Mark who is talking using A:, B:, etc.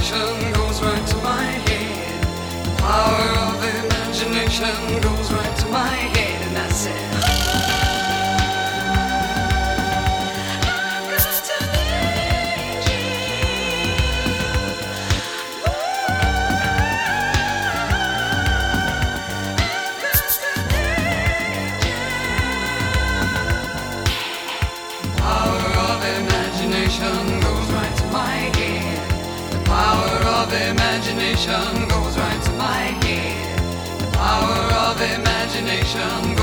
A: imagination goes right to my head. The power of imagination goes right to my head, and I said, goes right to my head. The power of imagination goes right to my head. The power of imagination